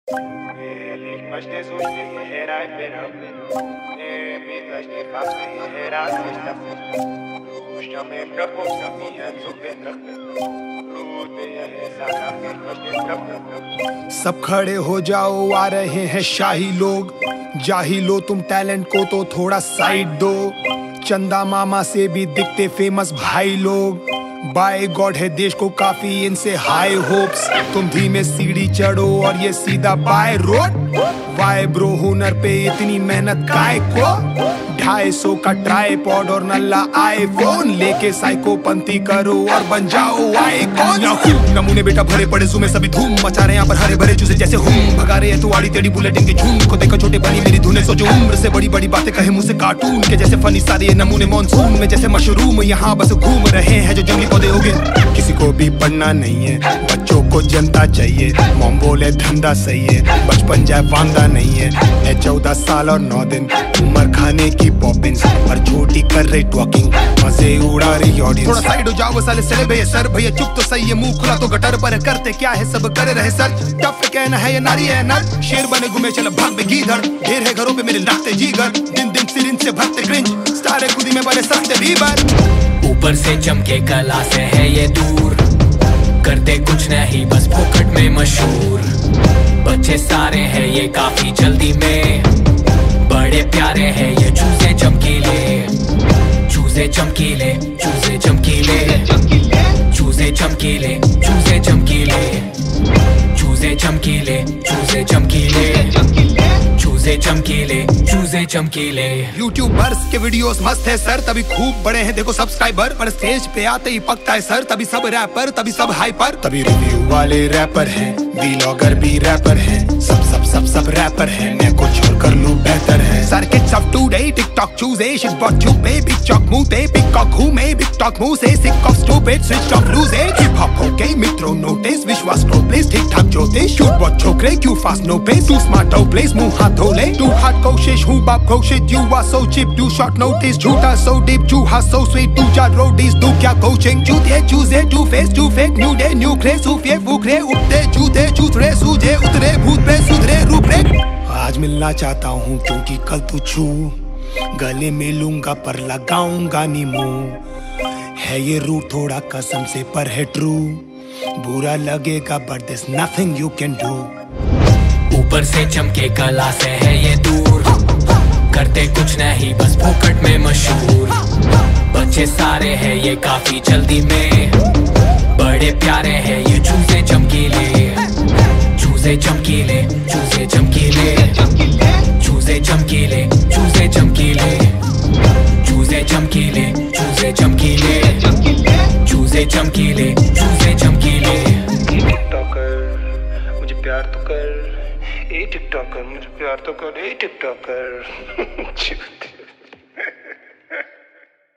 Ich möchte so stehen, jeder bin mit euch die Fasse, jeder ist dafür. Stell mir Block und sag mir zu finden. सब खड़े हो जाओ, आ रहे हैं शाही लोग। जाही लो तुम टैलेंट को तो थोड़ा साइड दो। चंदा मामा से भी दिखते फेमस भाई लोग। बाय गॉड है देश को काफी इनसे हाई होप्स। तुम धीमे सीढ़ी चढ़ो और ये सीधा बाय रोड। वाई ब्रो हुनर पे इतनी मेहनत काय को? 250 का ट्राइपॉड और नल्ला आईफोन लेके साइकोपंथी करो और बन जाओ आइकॉन। नमूने बेटा भरे पड़े सुमे सभी धूम मचा रहे यहाँ पर हरे भरे चूजे जैसे हूँ। भगा रहे हैं तुआड़ी टेढ़ी बुलेट इनके झूम को देखो छोटे बनी मेरी धुने। सोचो उम्र से बड़ी बड़ी बातें कहे मुझसे कार्टून के जैसे फनी सारे ये नमूने मॉनसून में जैसे मशरूम यहाँ बस घूम रहे हैं जो जंगली पौधे हो गए। किसी को भी पढ़ना नहीं है, बच्चों को जनता चाहिए। मॉम बोले धंधा सही है, बचपन जाए वांदा नहीं है। 14 साल और 9 दिन उम्र खाने की पॉपिंस और छोटी कर रही टॉकिंग मजे उड़ा रही ऑडियंस। थोड़ा साइड हो जाओ साले सरे भैया सर भैया चुप तो सही है। मुंह खुला तो गटर पर करते क्या है सब करे रहे सर। टफ कहना है ये नारी है नर। शेर बने घूमे चल भाग में गीधर। ढेर है घरों पे मेरे लाते जीगर। दिन दिन सिरिन से भरते क्रिंज। स्टार खुदी में बने सस्ते बीबर। ऊपर से चमके कला से है ये दूर। करते कुछ नहीं बस फोकट में मशहूर। बच्चे सारे हैं ये काफी जल्दी में। बड़े प्यारे हैं ये चूजे चमकीले। चूजे चमकीले चूजे चमकीले चूजे चमकीले चूजे चमकीले चूजे चमकीले चूजे चमकीले चूजे चमकीले चूजे चमकीले। यूट्यूबर्स के वीडियोस मस्त है सर तभी खूब बड़े हैं देखो सब्सक्राइबर। पर स्टेज पे आते ही पकता है सर तभी सब रैपर तभी सब हाइपर। तभी रिव्यू वाले रैपर हैं, व्लॉगर भी रैपर हैं। सब सब सब सब रैपर हैं। मैं कुछ और कर लूं बेहतर है। Sir kids of today TikTok चूजे शिट बॉट चुपे बिग चॉक मुंह पे पिकॉक घूमे बिग टॉक मुंह से sick of stupid switch off lose it. Hip hop okay मित्रों नोटिस विश्वास नो प्लेस ठीक ठाक जोते शूट बॉट छोकरे क्यों fast no pace too smart हो प्लेस मुंह हाथ धो ले। टू हार्ड कोशिश हूँ बाप कोशिश you are so cheap too short notice झूठा सो डीप चूहा सो स्वीट टू चार रोडीज तू क्या कोचिंग चूतिए चूजे two face too fake new day new craze सूफिए फूकरे उठते जूते चूतरे सूझे उतरे भूत पे सुधरे रूपरेख। आज मिलना चाहता हूँ क्योंकि कल तू छू गले मिलूंगा पर लगाऊंगा नी मुंह। है ये रूट थोड़ा कसम से पर है ट्रू। बुरा लगेगा but there is nothing you can do. ऊपर से चमके कला से है ये दूर। करते कुछ नहीं बस फोकट में मशहूर। बच्चे सारे हैं ये काफी जल्दी में। बड़े प्यारे हैं ये चूजे चमकीले। चूजे चमकीले चूजे चमकीले चूजे चमकीले चूजे चमकीले चूजे चमकीले चूजे चमकीले चूजे चमकीले चूजे चमकीले। टिकटॉकर मुझे प्यार तो कर, ए टिकटॉकर मुझे प्यार तो कर, ए टिकटॉकर।